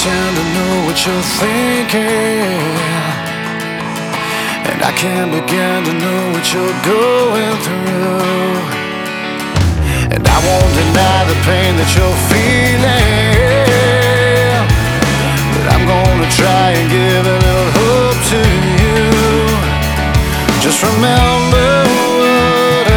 pretend to know what you're thinking, and I can't begin to know what you're going through. And I won't deny the pain that you're feeling, but I'm gonna try and give a little hope to you. Just remember